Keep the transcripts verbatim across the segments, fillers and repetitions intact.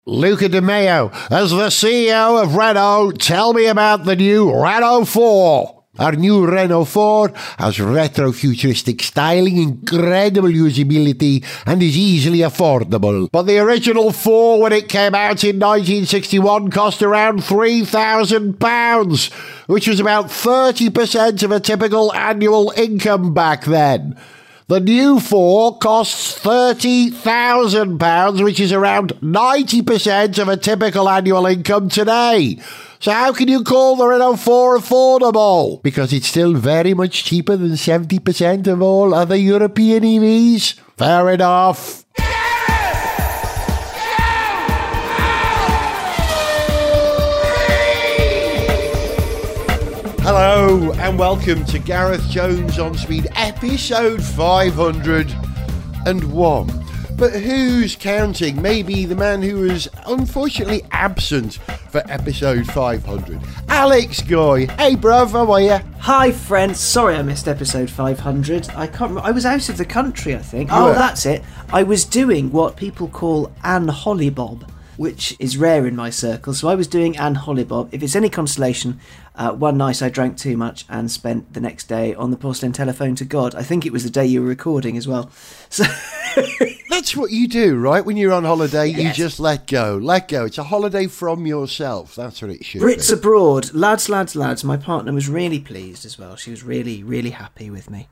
Luca Di Maio, as the C E O of Renault, tell me about the new Renault four. Our new Renault four has retro-futuristic styling, incredible usability, and is easily affordable. But the original four, when it came out in nineteen sixty-one, cost around three thousand pounds, which was about thirty percent of a typical annual income back then. The new four costs thirty thousand pounds, which is around ninety percent of a typical annual income today. So how can you call the Renault four affordable? Because it's still very much cheaper than seventy percent of all other European E Vs? Fair enough. Hello and welcome to Gareth Jones on Speed, episode five hundred and one. But who's counting? Maybe the man who was unfortunately absent for episode five hundred. Alex Goy. Hey bruv, how are you? Hi friends, sorry I missed episode five hundred. I can't remember. I was out of the country, I think. You oh, were? That's it. I was doing what people call Anne Hollybob, which is rare in my circle. So I was doing Anne Hollybob. If it's any consolation, uh, one night I drank too much and spent the next day on the porcelain telephone to God. I think it was the day you were recording as well. So that's what you do, right? When you're on holiday, you yes. just let go. Let go. It's a holiday from yourself. That's what it should Brits be. abroad. Lads, lads, lads. My partner was really pleased as well. She was really, really happy with me.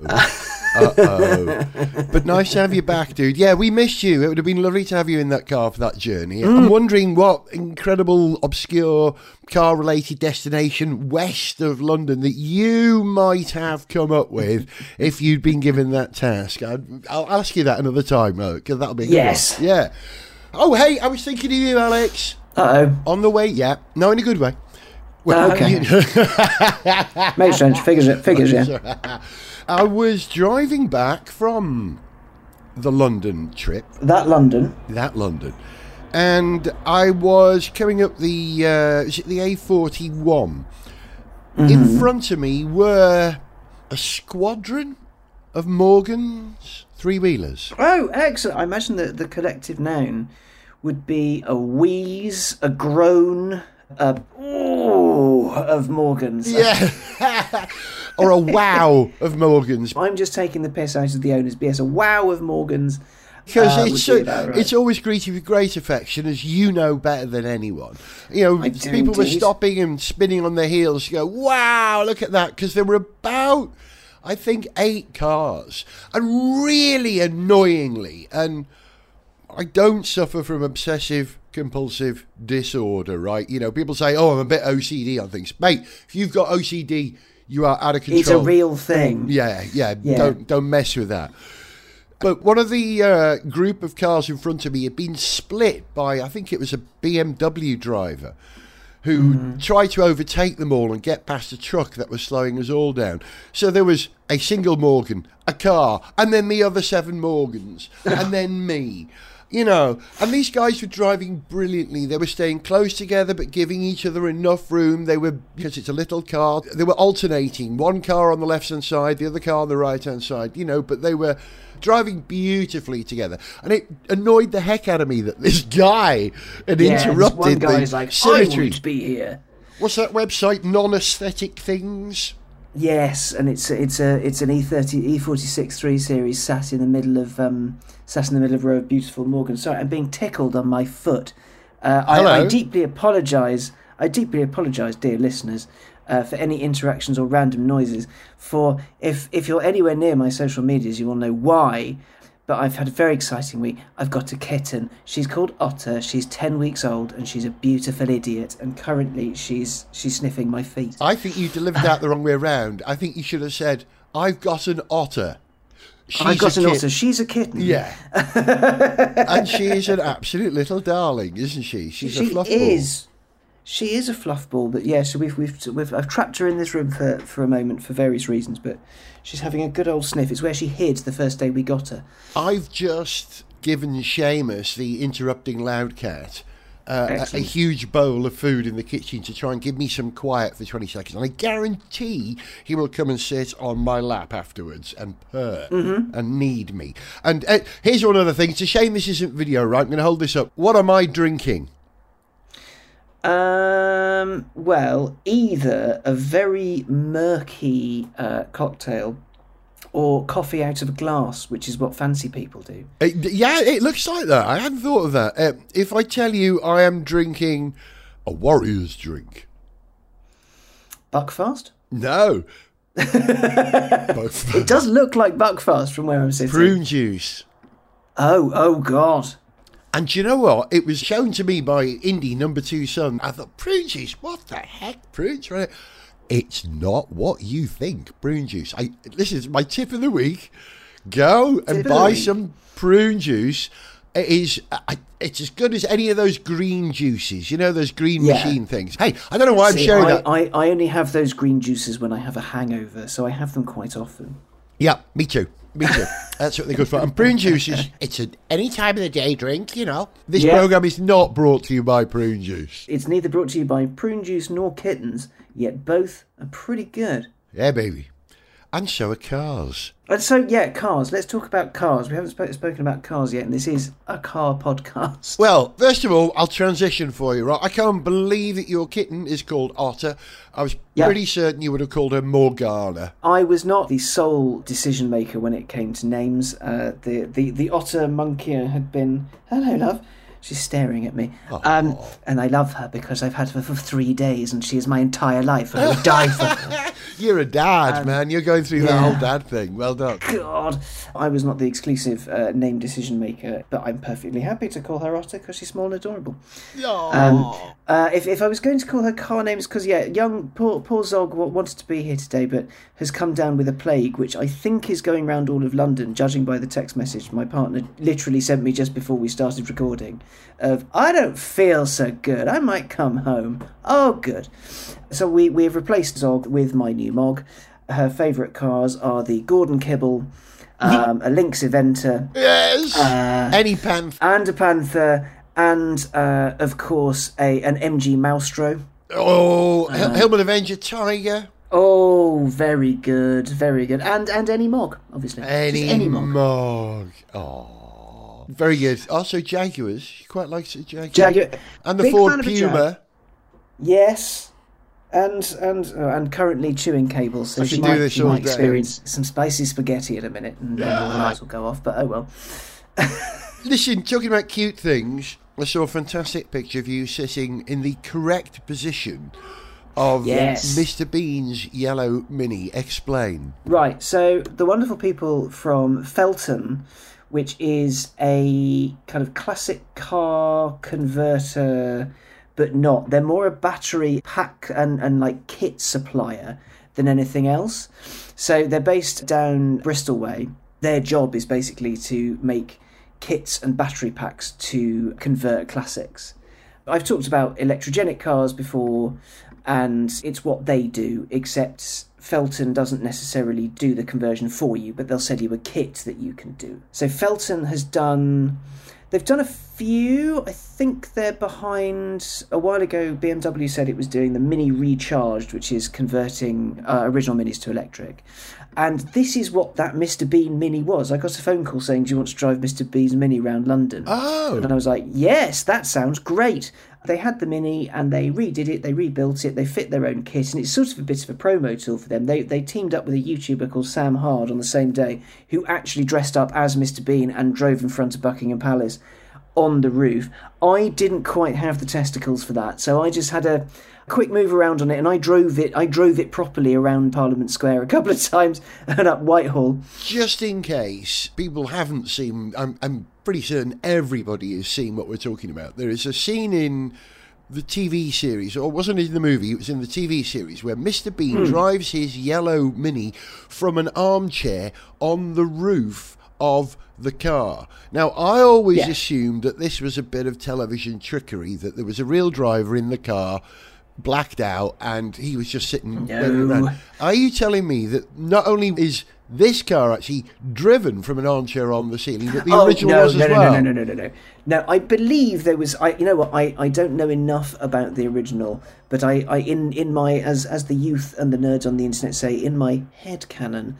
Uh-oh. But nice to have you back, dude. Yeah, we missed you. It would have been lovely to have you in that car for that journey. Mm. I'm wondering what incredible, obscure, car-related destination west of London that you might have come up with if you'd been given that task. I'd, I'll ask you that another time, though, because that'll be a good yes. one. Yeah. Oh, hey, I was thinking of you, Alex. Uh-oh. On the way, yeah. No, in a good way. Well, okay. Makes sense. Figures it. Figures it. I was driving back from the London trip. That London. That London. And I was coming up the, uh, is it the A forty-one? Mm-hmm. In front of me were a squadron of Morgans three-wheelers. Oh, excellent. I imagine that the collective noun would be a wheeze, a groan, a ooh of Morgans. Yeah. Or a wow of Morgans. I'm just taking the piss out of the owners. Yes, a wow of Morgans. Because uh, it's so, right. it's always greeted with great affection, as you know better than anyone. You know, I do people indeed. were stopping and spinning on their heels to go, wow, look at that. Because there were about, I think, eight cars. And really annoyingly, and I don't suffer from obsessive compulsive disorder, right? You know, people say, oh, I'm a bit O C D on things. Mate, if you've got O C D, you are out of control. It's a real thing. Yeah, yeah, yeah. Don't don't mess with that. But one of the uh, group of cars in front of me had been split by, I think it was a B M W driver who mm. tried to overtake them all and get past a truck that was slowing us all down. So there was a single Morgan, a car, and then the other seven Morgans, and then me. You know, and these guys were driving brilliantly. They were staying close together but giving each other enough room. They were, because it's a little car, they were alternating. One car on the left-hand side, the other car on the right-hand side, you know, but they were driving beautifully together. And it annoyed the heck out of me that this guy had yeah, interrupted one guy's the like, symmetry. I won't be here. What's that website? Non-aesthetic Things? Yes, and it's it's a it's an E thirty E forty-six three series sat in the middle of um sat in the middle of a row of beautiful Morgans. Sorry, I'm being tickled on my foot. Uh, I, I deeply apologise. I deeply apologise, dear listeners, uh, for any interactions or random noises. For if if you're anywhere near my social medias, you will know why. But I've had a very exciting week. I've got a kitten. She's called Otter. She's ten weeks old, and she's a beautiful idiot. And currently, she's she's sniffing my feet. I think you delivered that the wrong way around. I think you should have said, "I've got an otter." She's I've got an kit- otter. She's a kitten. Yeah, and she is an absolute little darling, isn't she? She's she a fluff is. ball. She is a fluff ball, but yeah. So we've we've we've I've trapped her in this room for, for a moment for various reasons, but she's having a good old sniff. It's where she hid the first day we got her. I've just given Seamus, the interrupting loud cat, uh, a, a huge bowl of food in the kitchen to try and give me some quiet for twenty seconds. And I guarantee he will come and sit on my lap afterwards and purr mm-hmm. and need me. And uh, here's one other thing. It's a shame this isn't video, right? I'm going to hold this up. What am I drinking? Um. Well, either a very murky uh, cocktail or coffee out of a glass, which is what fancy people do. Uh, yeah, it looks like that. I hadn't thought of that. Uh, if I tell you I am drinking a warrior's drink. Buckfast? No. It does look like Buckfast from where I'm sitting. Prune juice. Oh, oh God. And do you know what? It was shown to me by Indy, number two son. I thought, prune juice? What the heck? Prune juice? It's not what you think, prune juice. I, this is my tip of the week. Go and buy some prune juice. It is, it's as good as any of those green juices. You know, those green yeah. machine things. Hey, I don't know why See, I'm sharing I, that. I, I only have those green juices when I have a hangover, so I have them quite often. Yeah, me too. Me too. That's what they're good for. And prune juice is, it's an any time of the day drink, you know. This yeah. programme is not brought to you by prune juice. It's neither brought to you by prune juice nor kittens, yet both are pretty good. Yeah, baby. And so are cars. And so, yeah, cars. Let's talk about cars. We haven't sp- spoken about cars yet, and this is a car podcast. Well, first of all, I'll transition for you, right? I can't believe that your kitten is called Otter. I was yep. pretty certain you would have called her Morgana. I was not the sole decision maker when it came to names. Uh, the, the, the Otter monkey had been... Hello, love. She's staring at me. Oh. Um, and I love her because I've had her for three days and she is my entire life. I would die for her. You're a dad, um, man. You're going through yeah. that whole dad thing. Well done. God. I was not the exclusive uh, name decision maker, but I'm perfectly happy to call her Otter because she's small and adorable. Um, uh, if, if I was going to call her car names, because, yeah, young, poor, poor Zog wanted to be here today, but has come down with a plague, which I think is going around all of London, judging by the text message my partner literally sent me just before we started recording. Of, I don't feel so good, I might come home. Oh, good. So we, we have replaced Zog with my new Mog. Her favourite cars are the Gordon Kibble, um, a Lynx Eventer. Yes! Uh, Any Panther. And a Panther, and, uh, of course, a an M G Maestro. Oh, uh, Hillman Avenger Tiger. Oh, very good, very good. And and any Mog, obviously. Any, any Mog. Mog. Oh. Very good. Also, Jaguars. She quite likes the Jaguar. Jaguar. And the Big Ford Puma. Yes. And and uh, and currently chewing cables. So I she might, do this she might experience some spicy spaghetti in a minute and then all the lights will go off. But oh well. Listen, talking about cute things, I saw a fantastic picture of you sitting in the correct position of yes. Mister Bean's yellow Mini. Explain. Right. So the wonderful people from Felton, which is a kind of classic car converter, but not. They're more a battery pack and, and like kit supplier than anything else. So they're based down Bristol way. Their job is basically to make kits and battery packs to convert classics. I've talked about electrogenic cars before, and it's what they do, except Felton doesn't necessarily do the conversion for you, but they'll sell you a kit that you can do. So Felton has done... They've done a few. I think they're behind... A while ago, B M W said it was doing the Mini Recharged, which is converting uh, original Minis to electric. And this is what that Mister Bean Mini was. I got a phone call saying, do you want to drive Mister Bean's Mini around London? Oh. And I was like, yes, that sounds great. They had the Mini and they redid it, they rebuilt it, they fit their own kit, and it's sort of a bit of a promo tool for them. They they teamed up with a YouTuber called Sam Hard on the same day, who actually dressed up as Mister Bean and drove in front of Buckingham Palace on the roof. I didn't quite have the testicles for that, so I just had a quick move around on it, and I drove it I drove it properly around Parliament Square a couple of times and up Whitehall. Just in case people haven't seen, I'm, I'm pretty certain everybody has seen what we're talking about. There is a scene in the T V series, or it wasn't in the movie, it was in the T V series, where Mister Bean mm. drives his yellow Mini from an armchair on the roof of the car. Now, I always yeah. assumed that this was a bit of television trickery, that there was a real driver in the car, blacked out, and he was just sitting no. around. Are you telling me that not only is this car actually driven from an armchair on the ceiling, but the oh, original no, was no, as no, well. No, no, no, no, no, no. No, I believe there was. I, you know what? I, I don't know enough about the original, but I, I in in my as as the youth and the nerds on the internet say, in my head canon,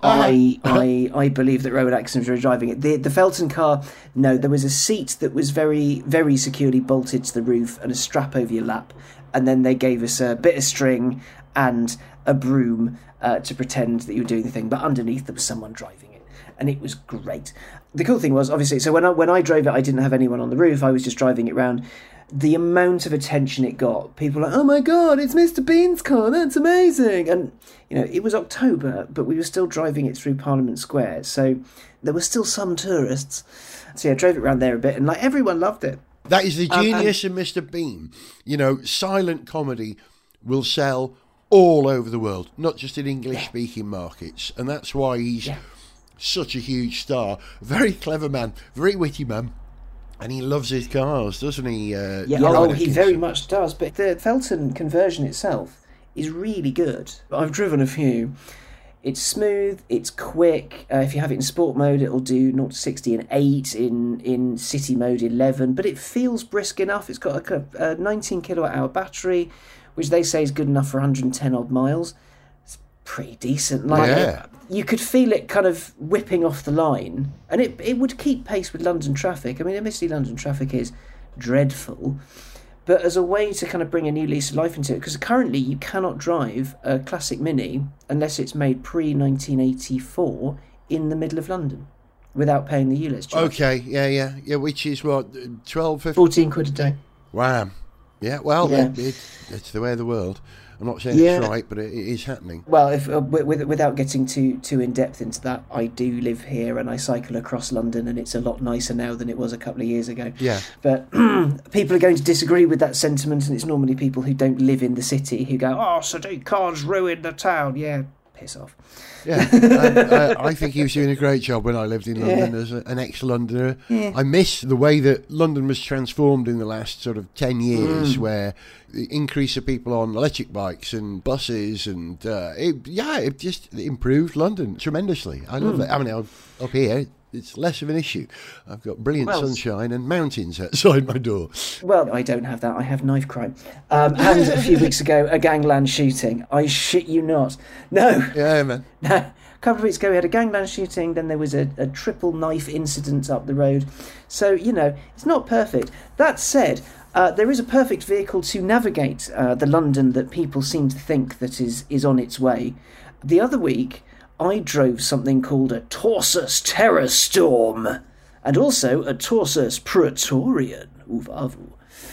I I I believe that Rowan Atkinson was driving it. The the Felton car, no, there was a seat that was very very securely bolted to the roof and a strap over your lap, and then they gave us a bit of string and a broom uh, to pretend that you were doing the thing, but underneath there was someone driving it, and it was great. The cool thing was, obviously, so when I when I drove it, I didn't have anyone on the roof. I was just driving it round. The amount of attention it got, people were like, oh my God, it's Mister Bean's car, that's amazing. And, you know, it was October, but we were still driving it through Parliament Square, so there were still some tourists. So yeah, I drove it around there a bit, and like everyone loved it. That is the genius um, of Mister Bean. You know, silent comedy will sell all over the world, not just in English-speaking markets, and that's why he's yeah. such a huge star. Very clever man, very witty man. And he loves his cars, doesn't he? Uh, yeah, oh, he very much does. But the Felton conversion itself is really good. I've driven a few. It's smooth, it's quick. Uh, if you have it in sport mode, it'll do zero to sixty in eight, in, in city mode eleven. But it feels brisk enough. It's got a, a nineteen kilowatt hour battery, which they say is good enough for one hundred ten odd miles. It's pretty decent. Like, yeah. You could feel it kind of whipping off the line, and it it would keep pace with London traffic. I mean, admittedly, London traffic is dreadful, but as a way to kind of bring a new lease of life into it, because currently you cannot drive a classic Mini unless it's made pre nineteen eighty-four in the middle of London without paying the U L E Z charge. Okay, yeah, yeah, yeah, which is what, twelve, fifteen? fourteen quid a day. Wow. Yeah, well, Yeah. It, it, it's the way of the world. I'm not saying Yeah. it's right, but it, it is happening. Well, if uh, with, without getting too too in depth into that, I do live here and I cycle across London, and it's a lot nicer now than it was a couple of years ago. Yeah. But people are going to disagree with that sentiment, and it's normally people who don't live in the city who go, "Oh, Sadiq Khan's ruined the town." Yeah, piss off. Yeah, I, I, I think he was doing a great job when I lived in London Yeah. as a, an ex-Londoner. Yeah. I miss the way that London was transformed in the last sort of ten years, Mm. where the increase of people on electric bikes and buses, and uh, it, yeah, it just improved London tremendously. I love Mm. it. I mean, up up here, it's less of an issue. I've got brilliant Well, sunshine and mountains outside my door. Well, I don't have that. I have knife crime. Um, and a few weeks ago, a gangland shooting. I shit you not. No. Yeah, man. No. A couple of weeks ago, we had a gangland shooting. Then there was a, a triple knife incident up the road. So, you know, it's not perfect. That said, uh, there is a perfect vehicle to navigate uh, the London that people seem to think that is, is on its way. The other week, I drove something called a Tausus Terror Storm, and also a Tausus Praetorian. Uvavu.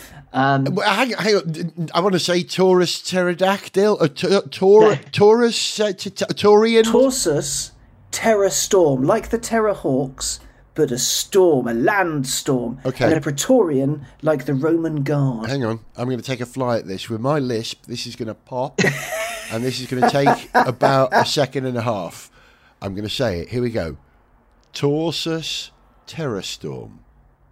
Um, Well, hang, hang on, I want to say Taurus pterodactyl, a t- Taur- No. Taurus uh, t- t- Taurian. Tausus Terror Storm, like the Terror Hawks, but a storm, a land storm. Okay. And a Praetorian, like the Roman Guard. Hang on, I'm going to take a fly at this. With my lisp, this is going to pop, and this is going to take about a second and a half. I'm going to say it. Here we go. Tausus Terrorstorm.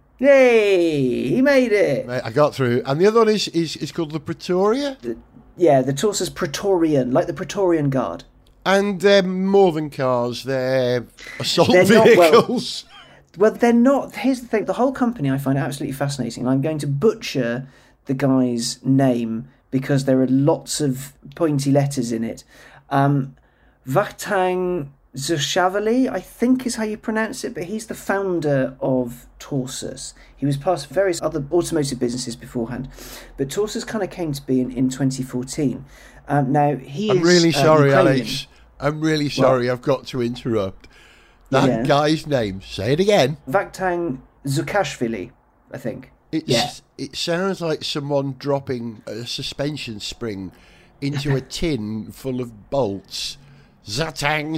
Yay! He made it! I got through. And the other one is, is, is called the Pretoria. Yeah, the Tausus Praetorian, like the Praetorian Guard. And they're more than cars, they're assault They're not- well- vehicles. Well, they're not. Here's the thing. The whole company I find absolutely fascinating. And I'm going to butcher the guy's name because there are lots of pointy letters in it. Um, Vakhtang Zushavali, I think is how you pronounce it, but he's the founder of Tausus. He was part of various other automotive businesses beforehand. But Tausus kind of came to be in, in twenty fourteen. Um, now, he I'm is really uh, sorry, Ukrainian. Alex. I'm really sorry. I've got to interrupt. That Yeah. guy's name. Say it again. Vakhtang Zukashvili, I think. It's, Yeah. It sounds like someone dropping a suspension spring into a tin full of bolts. Zatang.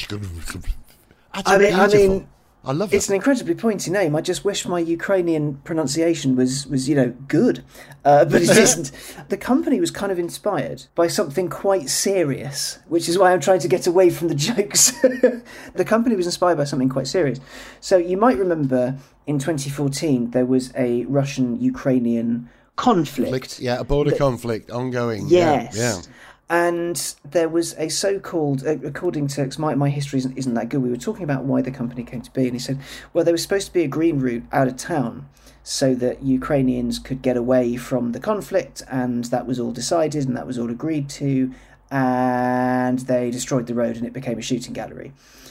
That's I mean- I beautiful. mean, I love It's it. an incredibly pointy name. I just wish my Ukrainian pronunciation was, was you know, good. Uh, but it isn't. The company was kind of inspired by something quite serious, which is why I'm trying to get away from the jokes. The company was inspired by something quite serious. So you might remember in twenty fourteen there was a Russian-Ukrainian conflict. Conflict, yeah, a border conflict ongoing. Yes. Yeah, yeah. And there was a so-called, uh, according to, cause my, my history isn't, isn't that good, we were talking about why the company came to be, and he said, well, there was supposed to be a green route out of town so that Ukrainians could get away from the conflict, and that was all decided, and that was all agreed to, and they destroyed the road, and it became a shooting gallery.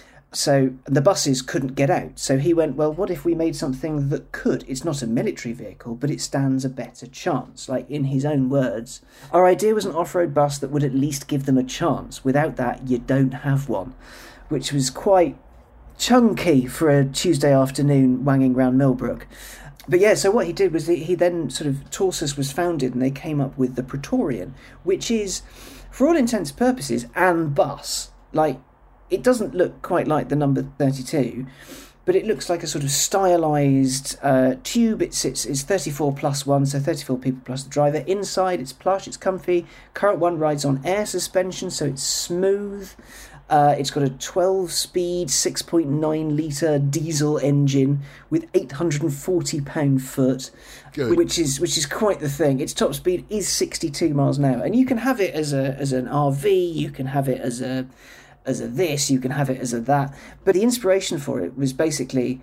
So the buses couldn't get out. So he went, well, what if we made something that could? It's not a military vehicle, but it stands a better chance. Like, in his own words, our idea was an off-road bus that would at least give them a chance. Without that, you don't have one, which was quite chunky for a Tuesday afternoon wanging round Millbrook. But yeah, so what he did was he then sort of, Torsus was founded, and they came up with the Praetorian, which is, for all intents and purposes, an bus. Like, it doesn't look quite like the number thirty-two, but it looks like a sort of stylised uh, tube. It's, it's it's thirty-four plus one, so thirty-four people plus the driver. Inside, it's plush, it's comfy. Current one rides on air suspension, so it's smooth. Uh, it's got a twelve-speed, six point nine litre diesel engine with eight hundred forty pound-foot, which is which is quite the thing. Its top speed is sixty-two miles an hour, and you can have it as a as an R V. You can have it as a as a this, you can have it as a that. But the inspiration for it was basically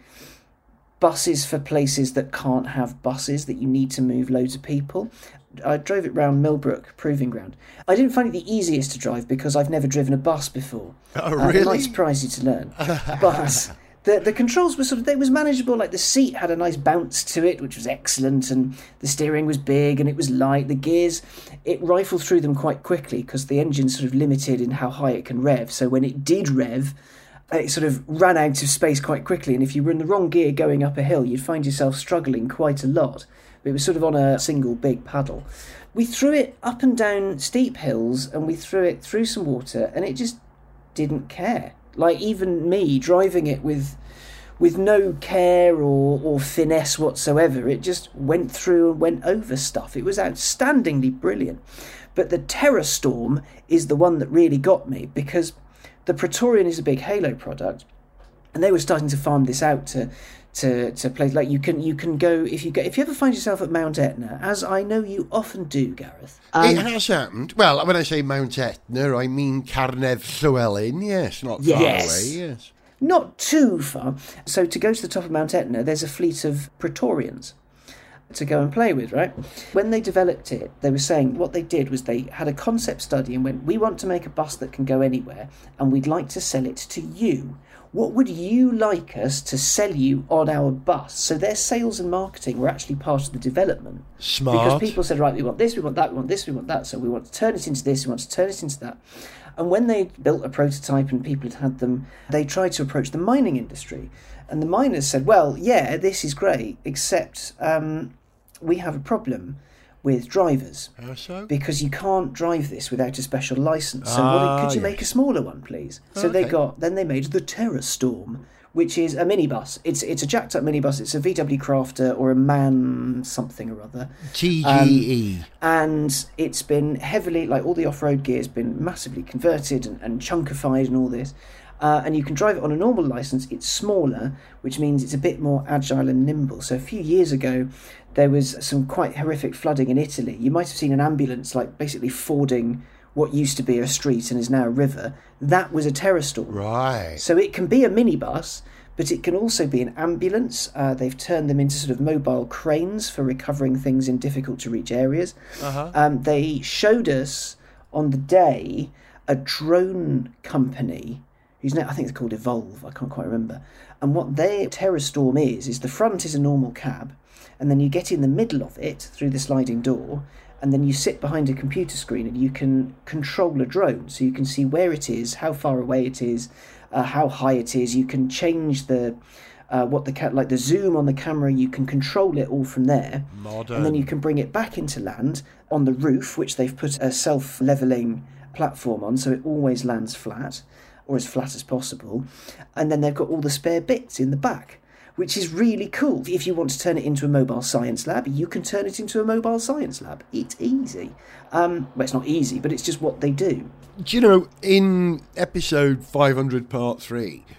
buses for places that can't have buses, that you need to move loads of people. I drove it round Millbrook Proving Ground. I didn't find it the easiest to drive because I've never driven a bus before. Oh, really? Uh, it might surprise you to learn. But the the controls were sort of, it was manageable. Like, the seat had a nice bounce to it, which was excellent, and the steering was big and it was light. The gears, it rifled through them quite quickly because the engine's sort of limited in how high it can rev. So when it did rev, it sort of ran out of space quite quickly, and if you were in the wrong gear going up a hill, you'd find yourself struggling quite a lot. It was sort of on a single big paddle. We threw it up and down steep hills, and we threw it through some water, and it just didn't care. Like, even me driving it with with no care or, or finesse whatsoever, it just went through and went over stuff. It was outstandingly brilliant. But the Terrastorm is the one that really got me, because the Praetorian is a big Halo product, and they were starting to farm this out to to to places like, you can you can go if you go if you ever find yourself at Mount Etna, as I know you often do, Gareth. Um, it has happened. Well, when I say Mount Etna, I mean Carnedd Llywelyn. Yes, not far yes. away. Yes, not too far. So to go to the top of Mount Etna, there's a fleet of Praetorians to go and play with, right? When they developed it, they were saying what they did was they had a concept study and went, we want to make a bus that can go anywhere, and we'd like to sell it to you. What would you like us to sell you on our bus? So their sales and marketing were actually part of the development. Smart. Because people said, right, we want this, we want that, we want this, we want that, so we want to turn it into this, we want to turn it into that. And when they built a prototype and people had had them, they tried to approach the mining industry. And the miners said, well, yeah, this is great, except um, we have a problem with drivers. How so? Because you can't drive this without a special license. So ah, what, could you yes. make a smaller one, please? So okay. they got then they made the Terrastorm, which is a minibus. It's it's a jacked up minibus. It's a V W Crafter or a MAN something or other. T G E. Um, and it's been heavily, like, all the off-road gear has been massively converted and, and chunkified and all this. Uh, and you can drive it on a normal license. It's smaller, which means it's a bit more agile and nimble. So a few years ago, there was some quite horrific flooding in Italy. You might have seen an ambulance, like, basically fording what used to be a street and is now a river. That was a Terrastorm. Right. So it can be a minibus, but it can also be an ambulance. Uh, they've turned them into sort of mobile cranes for recovering things in difficult-to-reach areas. Uh-huh. Um, they showed us on the day a drone company whose name, I think it's called Evolve, I can't quite remember. And what their Terrastorm is, is the front is a normal cab, and then you get in the middle of it through the sliding door, and then you sit behind a computer screen and you can control a drone. So you can see where it is, how far away it is, uh, how high it is. You can change the uh, what the ca- like the zoom on the camera. You can control it all from there. Modern. And then you can bring it back into land on the roof, which they've put a self-leveling platform on, so it always lands flat, or as flat as possible. And then they've got all the spare bits in the back, which is really cool. If you want to turn it into a mobile science lab, you can turn it into a mobile science lab. It's easy. Um, well, it's not easy, but it's just what they do. Do you know, in episode five hundred part three,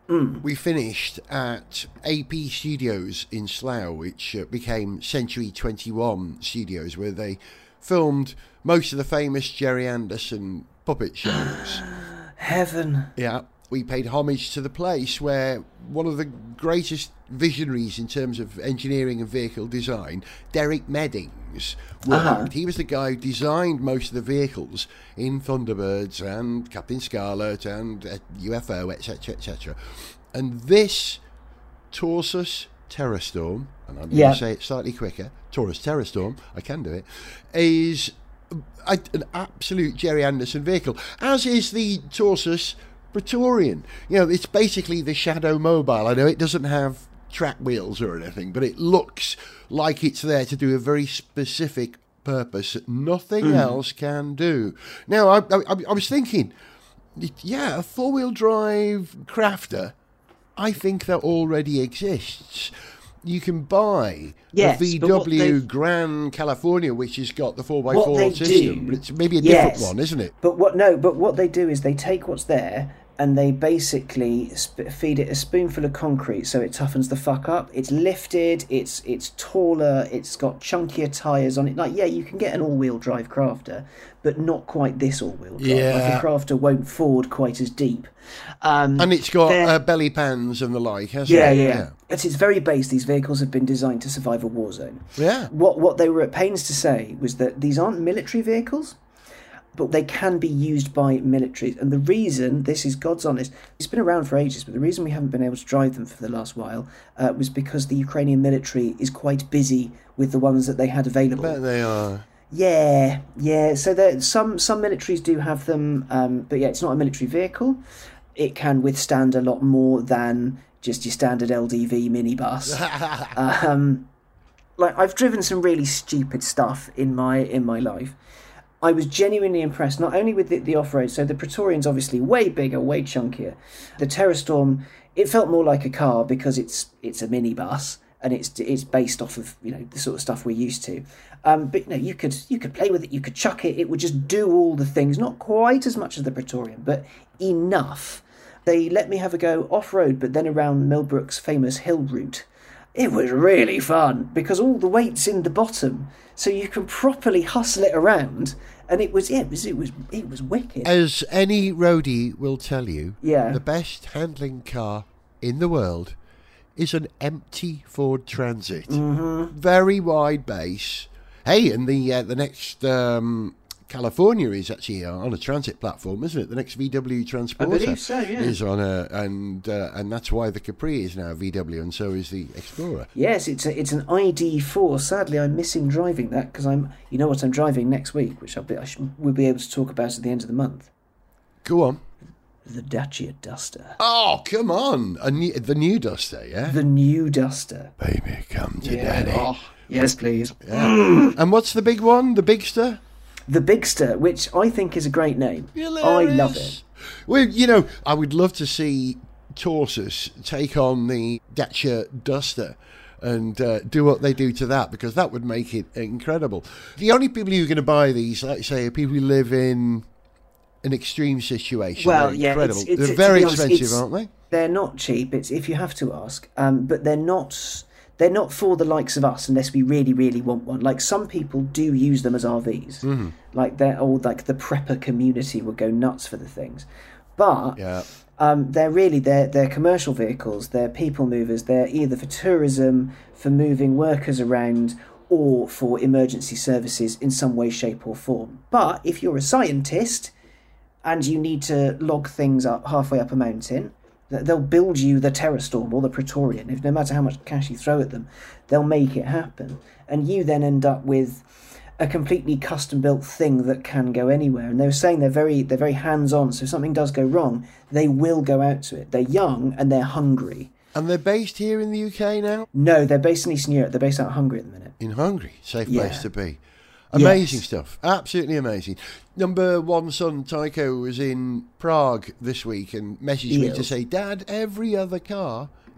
mm. we finished at A P Studios in Slough, which uh, became Century twenty-one Studios, where they filmed most of the famous Gerry Anderson puppet shows. Heaven. Yeah. We paid homage to the place where one of the greatest visionaries in terms of engineering and vehicle design, Derek Meddings, worked. Uh-huh. He was the guy who designed most of the vehicles in Thunderbirds and Captain Scarlet and uh, U F O, et cetera, et cetera. And this Taurus Terrastorm, and I'm yeah. going to say it slightly quicker, Taurus Terrastorm, I can do it, is a, an absolute Gerry Anderson vehicle, as is the Taurus Praetorian. You know, it's basically the Shadow Mobile. I know it doesn't have track wheels or anything, but it looks like it's there to do a very specific purpose that nothing mm. else can do. Now, I, I, I was thinking, yeah, a four-wheel drive crafter, I think that already exists. You can buy yes, a V W Grand California, which has got the four by four system, do, but it's maybe a yes, different one, isn't it? But what? No, but what they do is they take what's there and they basically sp- feed it a spoonful of concrete so it toughens the fuck up. It's lifted, it's it's taller, it's got chunkier tyres on it. Like, yeah, you can get an all-wheel drive crafter, but not quite this all-wheel drive. Yeah. Like a crafter won't forward quite as deep. Um, and it's got uh, belly pans and the like, hasn't yeah, it? Yeah, yeah. At its very base, these vehicles have been designed to survive a war zone. Yeah. What What they were at pains to say was that these aren't military vehicles, but they can be used by militaries. And the reason, this is God's honest, it's been around for ages, but the reason we haven't been able to drive them for the last while uh, was because the Ukrainian military is quite busy with the ones that they had available. I bet they are. Yeah, yeah. So there, some some militaries do have them, um, but yeah, it's not a military vehicle. It can withstand a lot more than just your standard L D V minibus. um, like I've driven some really stupid stuff in my in my life. I was genuinely impressed, not only with the, the off-road, so the Praetorian's obviously way bigger, way chunkier. The Terrastorm, it felt more like a car because it's it's a minibus and it's it's based off of, you know, the sort of stuff we're used to. Um, but you know, you could you could play with it, you could chuck it, it would just do all the things, not quite as much as the Praetorian, but enough. They let me have a go off-road, but then around Millbrook's famous hill route. It was really fun because all the weight's in the bottom, so you can properly hustle it around. And it was, yeah, it was, it was, it was wicked. As any roadie will tell you, yeah. the best handling car in the world is an empty Ford Transit. Mm-hmm. Very wide base. Hey, and the uh, the next um, California is actually on a transit platform, isn't it? The next V W Transporter I believe so, yeah. is on a, and uh, and that's why the Capri is now V W, and so is the Explorer. Yes, it's a, it's an I D four. Sadly, I'm missing driving that because I'm, you know what I'm driving next week, which I'll be, I should, we'll be able to talk about at the end of the month. Go on. The Dacia Duster. Oh, come on! A new, the new Duster, yeah. The new Duster. Baby, come to yeah. daddy. Oh, yes, please. Yeah. And what's the big one? The Bigster? The Bigster, which I think is a great name. Hilarious. I love it. Well, you know, I would love to see Taurus take on the Dacia Duster and uh, do what they do to that, because that would make it incredible. The only people who are going to buy these, like say, are people who live in an extreme situation. Well, they're yeah, incredible. it's, it's, they're very honest, expensive, aren't they? They're not cheap. It's if you have to ask, um, but they're not. They're not for the likes of us unless we really, really want one. Like, some people do use them as R Vs. Mm-hmm. Like, they're all, like, the prepper community would go nuts for the things. But yeah. um, they're really, they're, they're commercial vehicles. They're people movers. They're either for tourism, for moving workers around, or for emergency services in some way, shape or form. But if you're a scientist and you need to log things up halfway up a mountain, they'll build you the Terrastorm or the Praetorian. If no matter how much cash you throw at them, they'll make it happen. And you then end up with a completely custom-built thing that can go anywhere. And they were saying they're very they're very hands-on, so if something does go wrong, they will go out to it. They're young and they're hungry. And they're based here in the U K now? No, they're based in Eastern Europe. They're based out of Hungary at the minute. In Hungary. Safe yeah. place to be. Amazing yes. stuff. Absolutely amazing. Number one son, Tycho, was in Prague this week and messaged Ew. me to say, Dad, every other car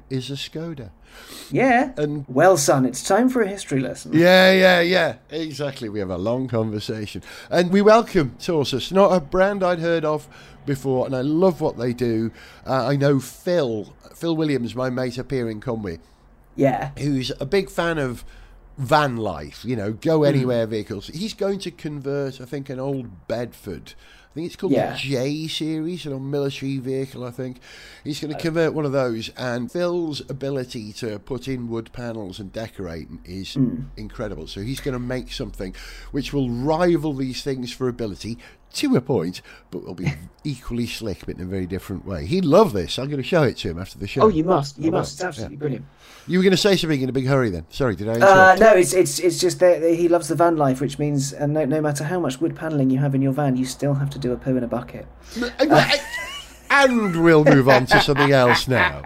is a Skoda. Yeah. And well, son, it's time for a history lesson. Yeah, yeah, yeah. Exactly. We have a long conversation. And we welcome Torsus, not a brand I'd heard of before, and I love what they do. Uh, I know Phil, Phil Williams, my mate up here in Conwy, yeah, who's a big fan of van life, you know, go anywhere mm. vehicles. He's going to convert, I think, an old Bedford. I think it's called yeah. the J series, a military vehicle, I think. He's going to convert one of those, and Phil's ability to put in wood panels and decorate is mm. incredible. So he's going to make something which will rival these things for ability to a point, but will be equally slick, but in a very different way. He'd love this. I'm going to show it to him after the show. Oh, you must. You oh, must. It's absolutely yeah. brilliant. You were going to say something in a big hurry then. Sorry, did I interrupt? Uh, no, it's it's it's just that he loves the van life, which means uh, no, no matter how much wood panelling you have in your van, you still have to do a poo in a bucket. Uh, and we'll move on to something else now.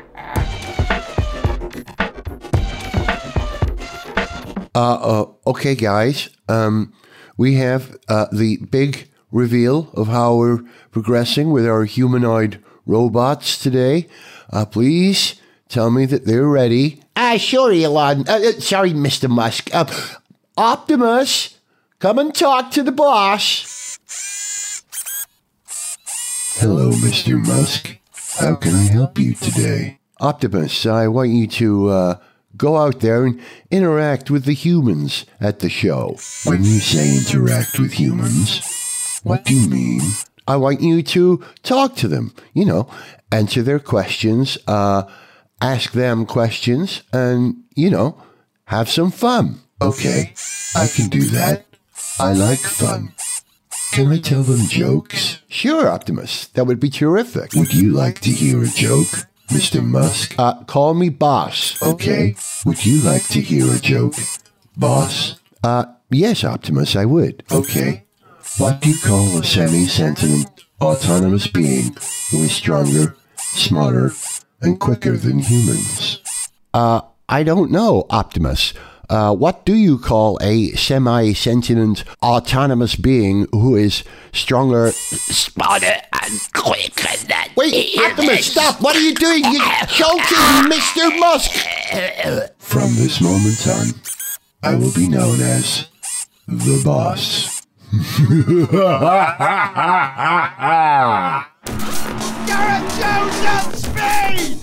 Uh, uh, okay, guys. Um, we have uh, the big reveal of how we're progressing with our humanoid robots today. Uh, please tell me that they're ready. Ah, sure, Elon. Uh, uh, sorry, Mister Musk. Uh, Optimus, come and talk to the boss. Hello, Mister Musk. How can I help you today? Optimus, I want you to uh, go out there and interact with the humans at the show. When you say interact with humans, what do you mean? I want you to talk to them, you know, answer their questions, uh, ask them questions, and, you know, have some fun. Okay, I can do that. I like fun. Can I tell them jokes? Sure, Optimus. That would be terrific. Would you like to hear a joke, Mister Musk? Uh, call me boss. Okay. Would you like to hear a joke, boss? Uh, yes, Optimus, I would. Okay. What do you call a semi-sentient, autonomous being who is stronger, smarter, and quicker than humans? Uh, I don't know, Optimus. Uh, what do you call a semi-sentient, autonomous being who is stronger, smarter, and quicker than... Wait, Optimus, stop! What are you doing? You're choking, Mister Musk! From this moment on, I will be known as the boss. Gareth Jones on speed!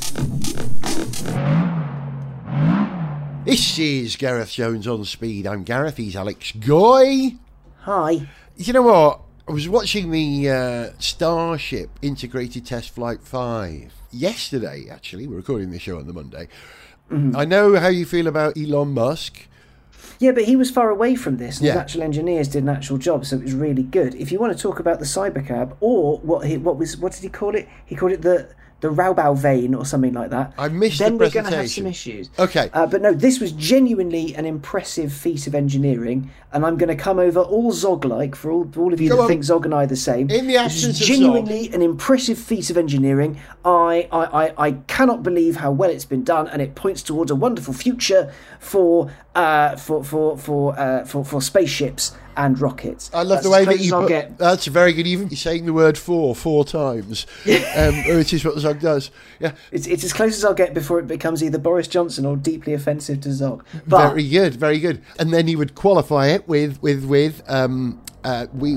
This is Gareth Jones on speed. I'm Gareth, he's Alex Goy. Hi. You know what? I was watching the uh, Starship Integrated Test Flight five yesterday, actually. We're recording this show on the Monday. Mm-hmm. I know how you feel about Elon Musk. Yeah, but he was far away from this, and yeah. his actual engineers did an actual job, so it was really good. If you want to talk about the Cybercab, or what he, what was, what did he call it? He called it the the Raubau vein or something like that. I missed then the we're presentation. going to have some issues. Okay. Uh, but no, this was genuinely an impressive feat of engineering, and I'm going to come over all Zog-like for all, for all of you Go that on. think Zog and I are the same. In the absence of genuinely Zog. an impressive feat of engineering. I, I, I, I cannot believe how well it's been done, and it points towards a wonderful future for uh, for for for, uh, for for spaceships and rockets. I love That's the way that as you I'll put, get. That's very good. Even saying the word "for" four times, um, which is what Zog does. Yeah, it's it's as close as I'll get before it becomes either Boris Johnson or deeply offensive to Zog. But, very good, very good. And then he would qualify it with with with um, uh, we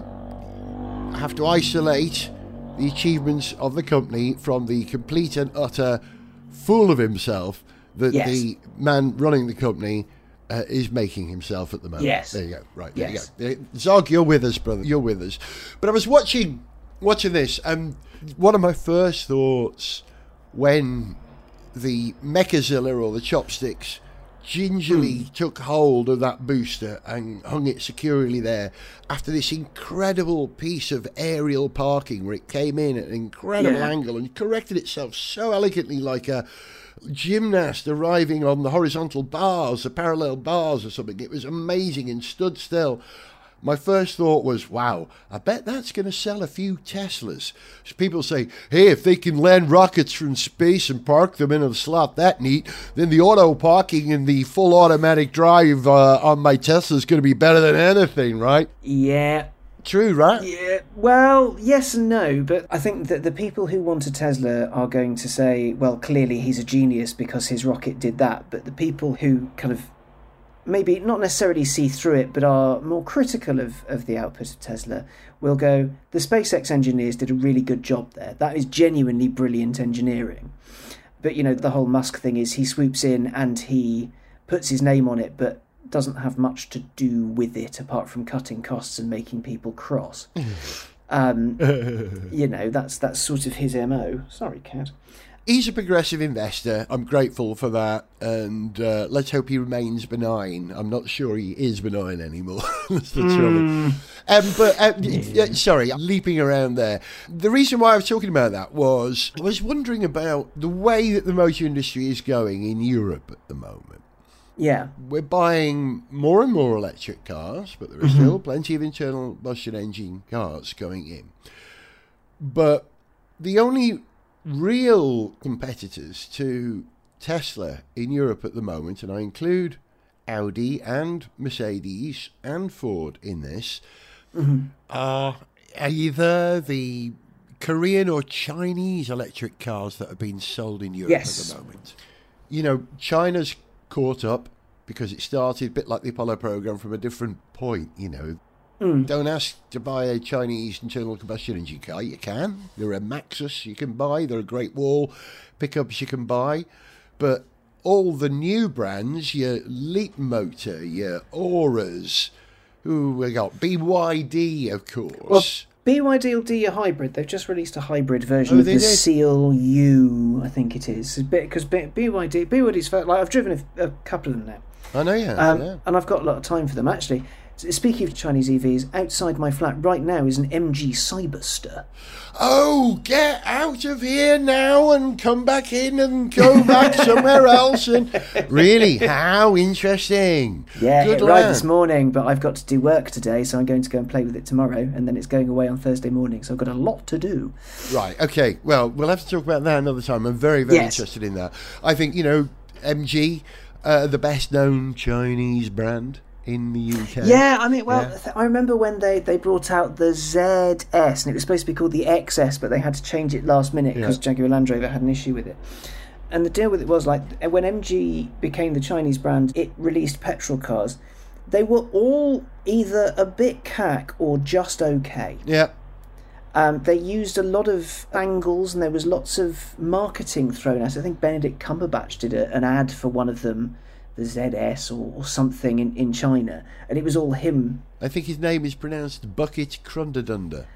have to isolate the achievements of the company from the complete and utter fool of himself that yes. the man running the company uh, is making himself at the moment. Yes. There you go. Right, there yes. you go. Zog, you're with us, brother. You're with us. But I was watching watching this, and one of my first thoughts when the Mechazilla or the chopsticks gingerly mm. took hold of that booster and hung it securely there after this incredible piece of aerial parking where it came in at an incredible yeah. angle and corrected itself so elegantly like a gymnast arriving on the horizontal bars, the parallel bars or something. It was amazing and stood still. My first thought was, wow, I bet that's going to sell a few Teslas. So people say, hey, if they can land rockets from space and park them in a slot that neat, then the auto parking and the full automatic drive uh, on my Tesla is going to be better than anything, right? Yeah, true, right? Yeah, well, yes and no, but I think that the people who want a Tesla are going to say, well, clearly he's a genius because his rocket did that, but the people who kind of maybe not necessarily see through it, but are more critical of, of the output of Tesla, will go, the SpaceX engineers did a really good job there. That is genuinely brilliant engineering. But, you know, the whole Musk thing is he swoops in and he puts his name on it, but doesn't have much to do with it apart from cutting costs and making people cross. um, you know, that's that's sort of his M O. Sorry, Cat. He's a progressive investor. I'm grateful for that. And uh, let's hope he remains benign. I'm not sure he is benign anymore. That's the trouble. Um, but, uh, yeah. sorry, leaping around there. The reason why I was talking about that was I was wondering about the way that the motor industry is going in Europe at the moment. Yeah. We're buying more and more electric cars, but there are mm-hmm. still plenty of internal combustion engine cars going in. But the only real competitors to Tesla in Europe at the moment, and I include Audi and Mercedes and Ford in this, mm-hmm. are either the Korean or Chinese electric cars that are being sold in Europe yes. at the moment. You know, China's caught up because it started a bit like the Apollo program from a different point, you know. Mm. Don't ask to buy a Chinese internal combustion engine car. You can. There are Maxus you can buy. There are Great Wall pickups you can buy. But all the new brands, your Leap Motor, your Auras, who we got B Y D, of course. Well, B Y D will do your hybrid. They've just released a hybrid version oh, of the did? Seal U, I think it is. Because B Y D, B Y D's like I've driven a, a couple of them now. I know you have, um, yeah. And I've got a lot of time for them, actually. Speaking of Chinese E Vs, outside my flat right now is an M G Cyberster. Oh, get out of here now and come back in and go back somewhere else. And really, how interesting. Yeah, Good it arrived this morning, but I've got to do work today, so I'm going to go and play with it tomorrow, and then it's going away on Thursday morning, so I've got a lot to do. Right, okay. Well, we'll have to talk about that another time. I'm very, very yes. interested in that. I think, you know, M G, uh, the best-known Chinese brand in the U K. Yeah, I mean, well, yeah. I remember when they, they brought out the Z S, and it was supposed to be called the X S, but they had to change it last minute because yeah. Jaguar Land Rover had an issue with it. And the deal with it was, like, when M G became the Chinese brand, it released petrol cars. They were all either a bit cack or just okay. Yeah. Um, they used a lot of angles, and there was lots of marketing thrown at it. I think Benedict Cumberbatch did a, an ad for one of them, the Z S or, or something in, in China, and it was all him. I think his name is pronounced Bucket Crundadunder.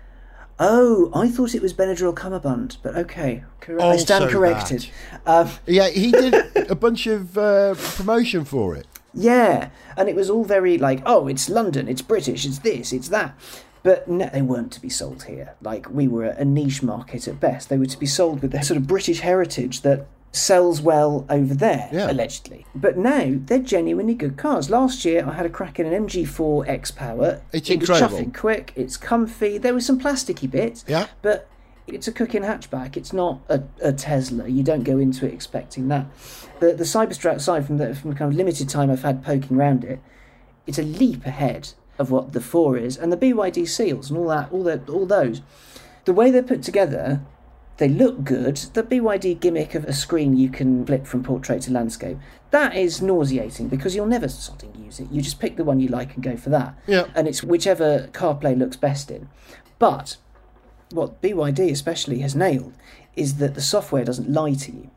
Oh, I thought it was Benadryl Cummerbund, but okay. Cor- I stand corrected. Um, yeah, he did a bunch of uh, promotion for it. Yeah, and it was all very like, oh, it's London, it's British, it's this, it's that. But no, they weren't to be sold here. Like, we were a niche market at best. They were to be sold with the sort of British heritage that sells well over there, yeah. allegedly. But now, they're genuinely good cars. Last year, I had a crack in an M G four X-Power. It's it incredible. Was chuffing quick, it's comfy. There were some plasticky bits, yeah. but it's a cooking hatchback. It's not a, a Tesla. You don't go into it expecting that. The, the Cyberster, aside from the, from the kind of limited time I've had poking around it, it's a leap ahead of what the four is, and the B Y D seals and all that, all that, all those. The way they're put together, they look good. The B Y D gimmick of a screen you can flip from portrait to landscape, that is nauseating because you'll never sodding use it. You just pick the one you like and go for that. Yeah. And it's whichever CarPlay looks best in. But what B Y D especially has nailed is that the software doesn't lie to you.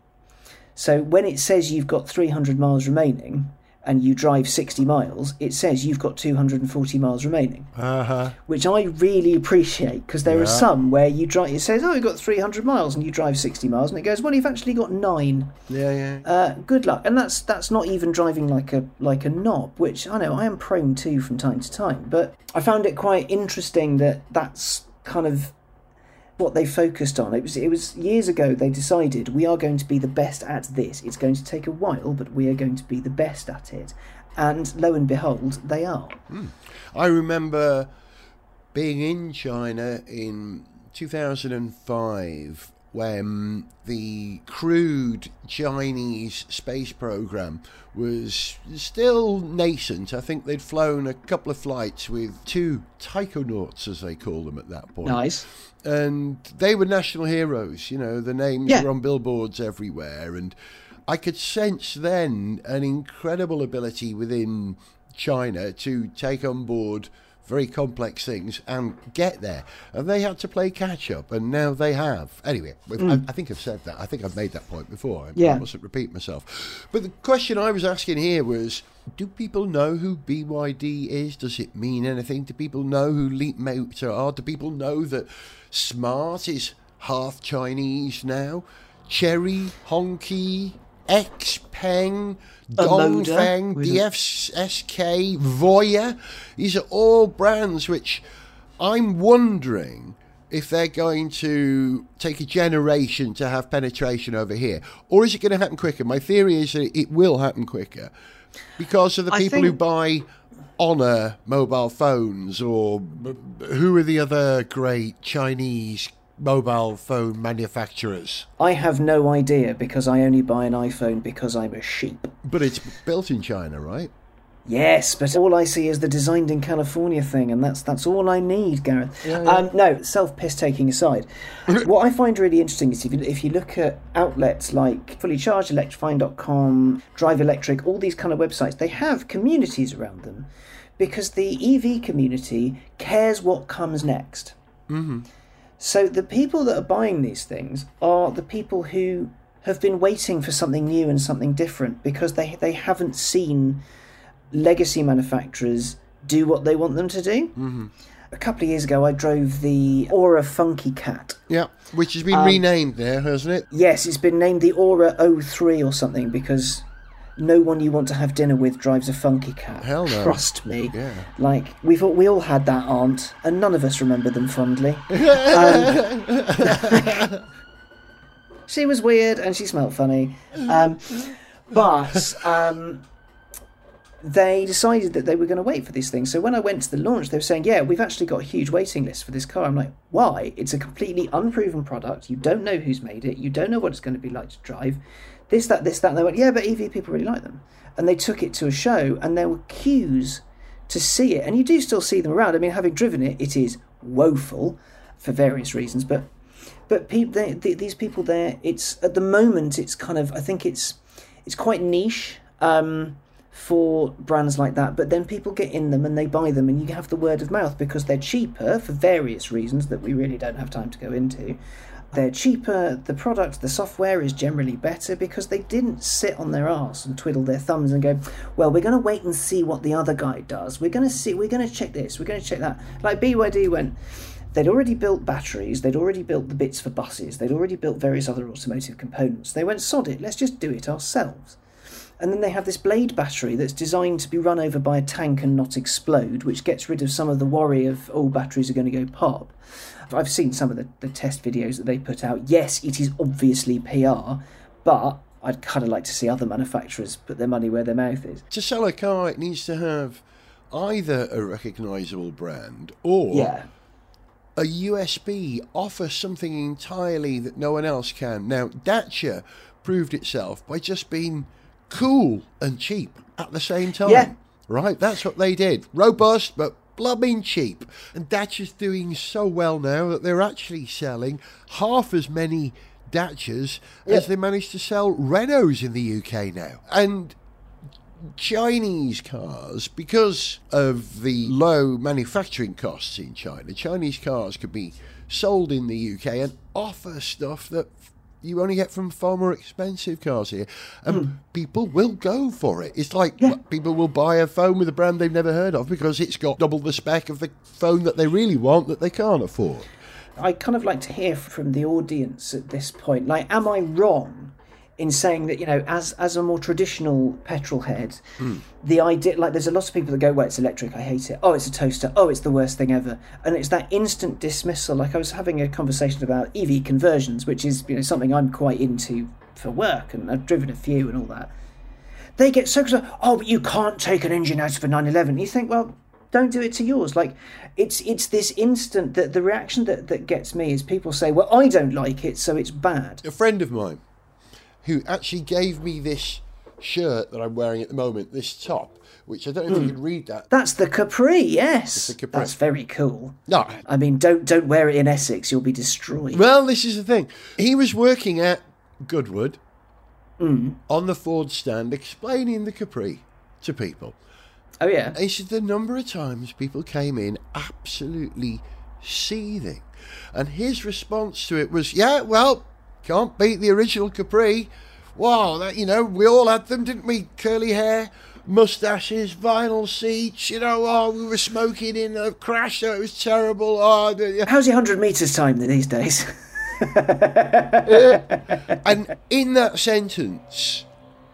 So when it says you've got three hundred miles remaining, and you drive sixty miles, it says you've got two hundred forty miles remaining. Uh-huh. Which I really appreciate, because there yeah. are some where you drive, it says, oh, you've got three hundred miles, and you drive sixty miles, and it goes, well, you've actually got nine. Yeah, yeah. Uh, good luck. And that's that's not even driving like a like a knob, which I know I am prone to from time to time. But I found it quite interesting that that's kind of what they focused on. It was it was years ago they decided we are going to be the best at this. It's going to take a while, but we are going to be the best at it. And lo and behold, they are. Mm. I remember being in China in two thousand five when the crude Chinese space program was still nascent. I think they'd flown a couple of flights with two taikonauts, as they call them at that point. Nice. And they were national heroes. You know, the names yeah. were on billboards everywhere. And I could sense then an incredible ability within China to take on board very complex things and get there. And they had to play catch up, and now they have. Anyway, mm. I, I think I've said that. I think I've made that point before. I, yeah. I mustn't repeat myself. But the question I was asking here was, do people know who B Y D is? Does it mean anything? Do people know who Leapmotor are? Do people know that Smart is half Chinese now? Cherry, Honky, Xpeng, Dongfeng, D F S K, Voya. These are all brands which I'm wondering if they're going to take a generation to have penetration over here. Or is it going to happen quicker? My theory is that it will happen quicker because of the people think... who buy Honor mobile phones, or who are the other great Chinese mobile phone manufacturers? I have no idea, because I only buy an iPhone because I'm a sheep. But it's built in China, right? Yes, but all I see is the designed in California thing, and that's that's all I need, Gareth. Yeah, yeah. Um, no, self-piss taking aside, what I find really interesting is if you, if you look at outlets like Fully Charged, electrifying dot com, Drive Electric, all these kind of websites, they have communities around them, because the E V community cares what comes next. Mm-hmm. So the people that are buying these things are the people who have been waiting for something new and something different, because they they haven't seen legacy manufacturers do what they want them to do. Mm-hmm. A couple of years ago, I drove the Aura Funky Cat. Yeah, which has been um, renamed there, hasn't it? Yes, it's been named the Aura O three or something, because no one you want to have dinner with drives a funky cat. Hell no. Trust me. Yeah. Like, we've all, we all had that aunt, and none of us remember them fondly. um, she was weird, and she smelled funny. Um, but um, they decided that they were going to wait for these things. So when I went to the launch, they were saying, yeah, we've actually got a huge waiting list for this car. I'm like, why? It's a completely unproven product. You don't know who's made it. You don't know what it's going to be like to drive. This, that, this, that. And they went, yeah, but E V people really like them. And they took it to a show, and there were queues to see it. And you do still see them around. I mean, having driven it, it is woeful for various reasons. But but pe- they, they, these people there, it's at the moment, it's kind of, I think it's it's quite niche um, for brands like that. But then people get in them and they buy them, and you have the word of mouth because they're cheaper for various reasons that we really don't have time to go into. They're cheaper, the product, the software is generally better, because they didn't sit on their arse and twiddle their thumbs and go, well, we're going to wait and see what the other guy does. We're going to see, we're going to check this, we're going to check that. Like B Y D went, they'd already built batteries, they'd already built the bits for buses, they'd already built various other automotive components. They went, sod it, let's just do it ourselves. And then they have this blade battery that's designed to be run over by a tank and not explode, which gets rid of some of the worry of, oh, batteries are going to go pop. I've seen some of the, the test videos that they put out. Yes, it is obviously P R, but I'd kind of like to see other manufacturers put their money where their mouth is. To sell a car, it needs to have either a recognisable brand or yeah. a U S B, offer something entirely that no one else can. Now, Dacia proved itself by just being cool and cheap at the same time. Yeah. Right? That's what they did. Robust, but blooming cheap. And Dacia's doing so well now that they're actually selling half as many Dacias yeah. as they managed to sell Renaults in the U K now. And Chinese cars, because of the low manufacturing costs in China, Chinese cars could be sold in the U K and offer stuff that you only get from far more expensive cars here. And mm. people will go for it. It's like yeah. people will buy a phone with a brand they've never heard of because it's got double the spec of the phone that they really want that they can't afford. I kind of like to hear from the audience at this point. Like, am I wrong in saying that, you know, as as a more traditional petrol head, mm. the idea, like, there's a lot of people that go, well, it's electric, I hate it. Oh, it's a toaster. Oh, it's the worst thing ever. And it's that instant dismissal. Like, I was having a conversation about E V conversions, which is, you know, something I'm quite into for work, and I've driven a few and all that. They get so concerned, oh, but you can't take an engine out of a nine eleven. You think, well, don't do it to yours. Like, it's it's this instant that the reaction that, that gets me is people say, well, I don't like it, so it's bad. A friend of mine who actually gave me this shirt that I'm wearing at the moment, this top, which I don't know if mm. you can read that. That's the Capri, yes. It's the Capri. That's very cool. No. I mean, don't don't wear it in Essex, you'll be destroyed. Well, this is the thing. He was working at Goodwood mm. on the Ford stand explaining the Capri to people. Oh, yeah. And he said the number of times people came in absolutely seething. And his response to it was, yeah, well, can't beat the original Capri. Wow, that, you know, we all had them, didn't we? Curly hair, moustaches, vinyl seats, you know, oh, we were smoking in a crash, so it was terrible. Oh, yeah. How's your one hundred metres time these days? uh, and in that sentence,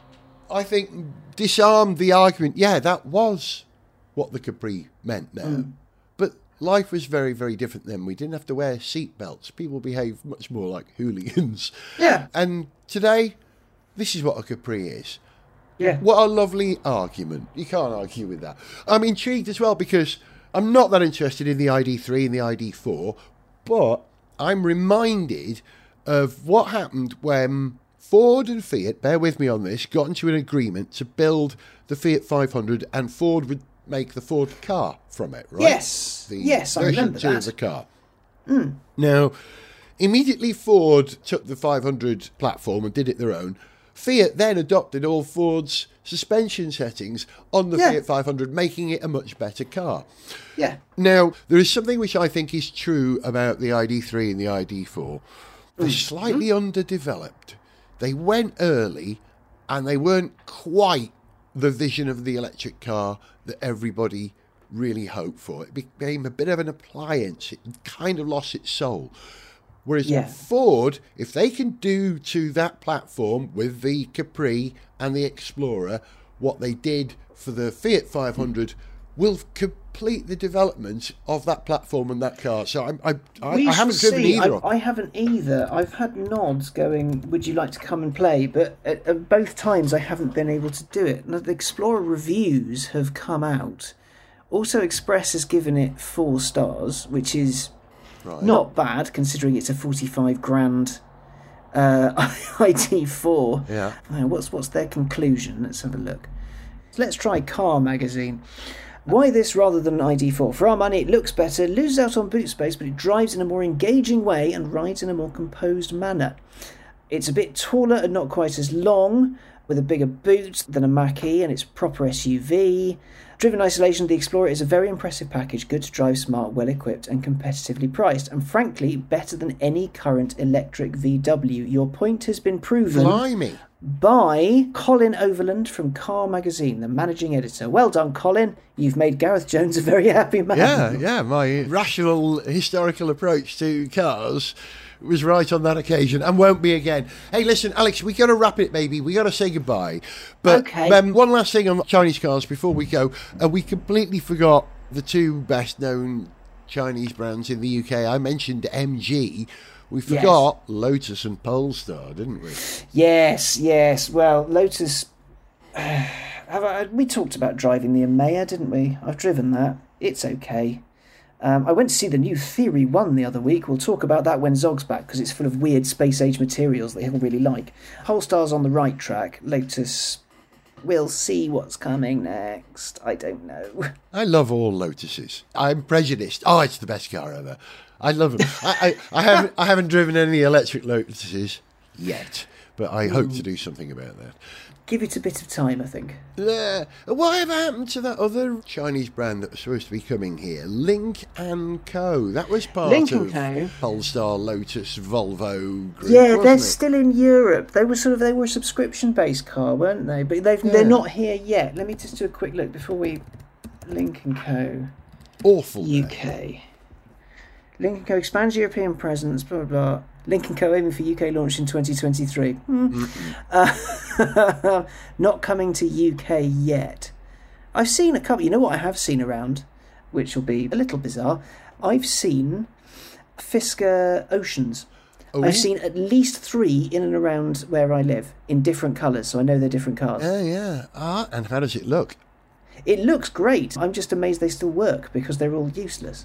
I think disarmed the argument, yeah, that was what the Capri meant now. Mm. But life was very, very different then. We didn't have to wear seatbelts. People behaved much more like hooligans. Yeah. And today, this is what a Capri is. Yeah. What a lovely argument. You can't argue with that. I'm intrigued as well because I'm not that interested in the I D three and the I D four, but I'm reminded of what happened when Ford and Fiat, bear with me on this, got into an agreement to build the Fiat five hundred, and Ford would make the Ford car from it, right? Yes, the yes, I remember two that. Of the car. Mm. Now, immediately Ford took the five hundred platform and did it their own. Fiat then adopted all Ford's suspension settings on the yeah. Fiat five hundred, making it a much better car. Yeah. Now, there is something which I think is true about the I D three and the I D four. They're mm. slightly mm. underdeveloped. They went early and they weren't quite the vision of the electric car that everybody really hoped for. It became a bit of an appliance. It kind of lost its soul. Whereas yeah. Ford, if they can do to that platform with the Capri and the Explorer what they did for the Fiat five hundred, will complete the development of that platform and that car. So I, I, I, I haven't driven see. either. I, I haven't either. I've had nods going, would you like to come and play? But at, at both times I haven't been able to do it. Now, the Explorer reviews have come out. Auto Express has given it four stars, which is right. not bad considering it's a forty-five grand uh, I D four. Yeah. Now, what's what's their conclusion? Let's have a look. Let's try Car Magazine. Why this rather than I D four? For our money, it looks better, loses out on boot space, but it drives in a more engaging way and rides in a more composed manner. It's a bit taller and not quite as long, with a bigger boot than a Mach-E, and it's proper S U V. Driven isolation, the Explorer is a very impressive package, good to drive, smart, well-equipped and competitively priced, and frankly, better than any current electric V W. Your point has been proven. Blimey. By Colin Overland from Car Magazine, the managing editor. Well done, Colin. You've made Gareth Jones a very happy man. Yeah, yeah. My rational historical approach to cars was right on that occasion and won't be again. Hey, listen, Alex, we got to wrap it, baby. We got to say goodbye. But okay. um, one last thing on Chinese cars before we go. Uh, we completely forgot the two best-known Chinese brands in the U K. I mentioned M G. We forgot yes. Lotus and Polestar, didn't we? Yes, yes. Well, Lotus... Uh, have I, we talked about driving the Emea, didn't we? I've driven that. It's okay. Um, I went to see the new Theory one the other week. We'll talk about that when Zog's back, because it's full of weird space-age materials that he'll really like. Polestar's on the right track. Lotus... We'll see what's coming next. I don't know. I love all Lotuses. I'm prejudiced. Oh, it's the best car ever. I love them. I, I, I haven't I haven't driven any electric Lotuses yet, but I hope to do something about that. Give it a bit of time, I think. Yeah. Whatever happened to that other Chinese brand that was supposed to be coming here? Link and Co. That was part Link of and Co. Polestar, Lotus, Volvo group. Yeah, they're it? still in Europe. They were sort of they were a subscription-based car, weren't they? But they've yeah. they're not here yet. Let me just do a quick look before we. Link and Co. Awful. U K. Link and Co expands European presence. Blah blah blah. Link and Co aiming for U K launch in twenty twenty-three. Hmm. Uh, not coming to U K yet. I've seen a couple. You know what I have seen around, which will be a little bizarre. I've seen Fisker Oceans. Oh, I've seen at least three in and around where I live in different colours, so I know they're different cars. Yeah, yeah. Ah, and how does it look? It looks great. I'm just amazed they still work because they're all useless.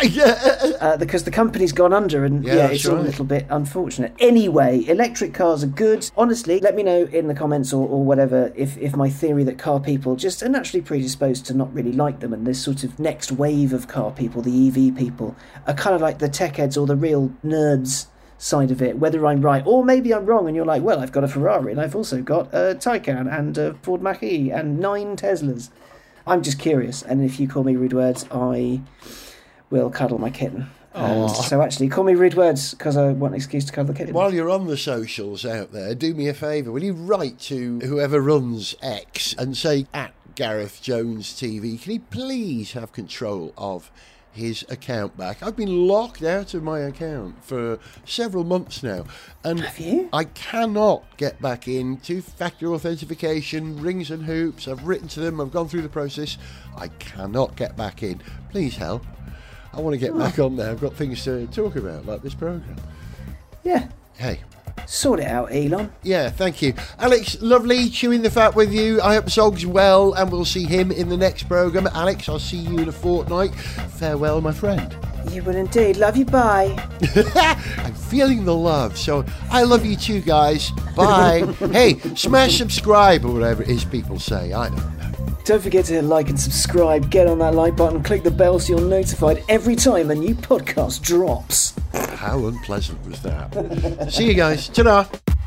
uh, because the company's gone under and yeah, yeah it's right. all a little bit unfortunate. Anyway, electric cars are good. Honestly, let me know in the comments or, or whatever if, if my theory that car people just are naturally predisposed to not really like them, and this sort of next wave of car people, the E V people, are kind of like the tech heads or the real nerds side of it, whether I'm right or maybe I'm wrong and you're like, well, I've got a Ferrari and I've also got a Taycan and a Ford Mach-E and nine Teslas. I'm just curious, and if you call me rude words, I will cuddle my kitten. And so actually, call me rude words because I want an excuse to cuddle the kitten. While you're on the socials out there, do me a favour. Will you write to whoever runs X and say, at Gareth Jones T V, can he please have control of his account back? I've been locked out of my account for several months now. And have you? I cannot get back in. Two-factor authentication, rings and hoops. I've written to them. I've gone through the process. I cannot get back in. Please help. I want to get oh. back on there. I've got things to talk about, like this programme. Yeah. Hey. Sort it out, Elon. Yeah, thank you. Alex, lovely chewing the fat with you. I hope Zog's well, and we'll see him in the next programme. Alex, I'll see you in a fortnight. Farewell, my friend. You will indeed. Love you, bye. I'm feeling the love, so I love you too, guys. Bye. Hey, smash subscribe, or whatever it is people say. I don't know. Don't forget to hit like and subscribe, get on that like button, click the bell so you're notified every time a new podcast drops. How unpleasant was that? See you guys. Ta-da!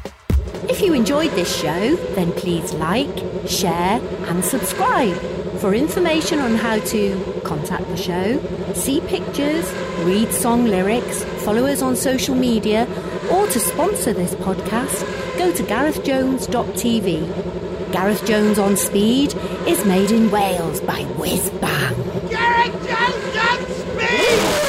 If you enjoyed this show, then please like, share and subscribe. For information on how to contact the show, see pictures, read song lyrics, follow us on social media, or to sponsor this podcast, go to gareth jones dot t v. Gareth Jones on Speed is made in Wales by Whiz Bang. Gareth Jones on Speed!